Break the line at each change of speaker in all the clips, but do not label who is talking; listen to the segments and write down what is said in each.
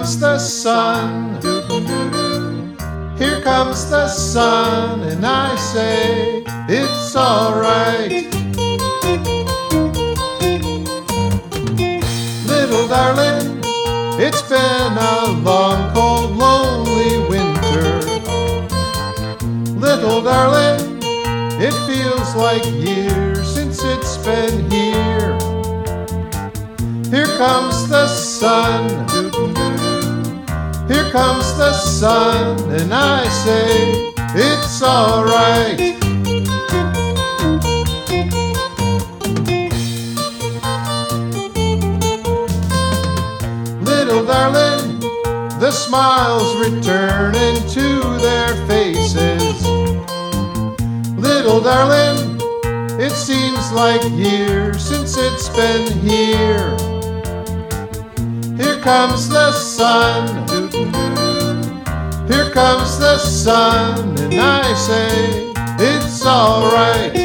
comes the sun. Here comes the sun, and I say it's alright. Little darling, it's been a long, cold, lonely winter. Little darling, it feels like years since it's been here. Here comes the sun. Here comes the sun, and I say it's alright. Little darling, the smiles returning to their faces. Little darling, it seems like years since it's been here. Here comes the sun. Here comes the sun, and I say it's alright.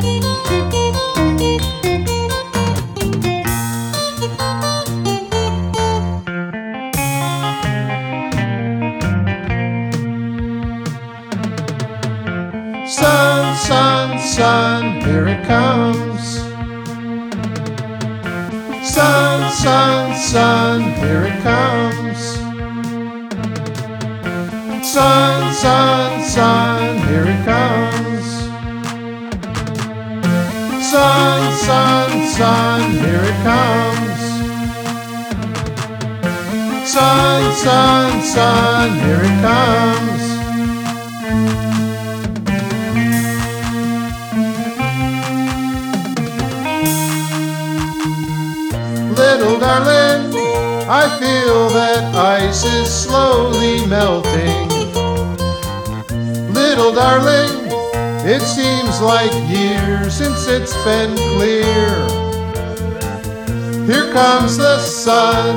Sun, sun, sun, here it comes. Sun, sun, sun, here it comes. Sun, sun, sun, here it comes. Sun, sun, sun, here it comes. Sun, sun, sun, here it comes. Little darling, I feel that ice is slowly melting. Little darling, it seems like years since it's been clear. Here comes the sun.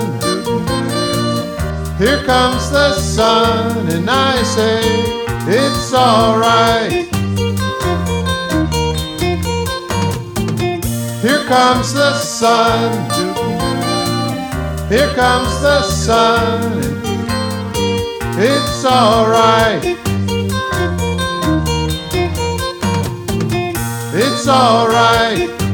Here comes the sun, and I say it's alright. Here comes the sun. Here comes the sun, and it's alright. It's alright.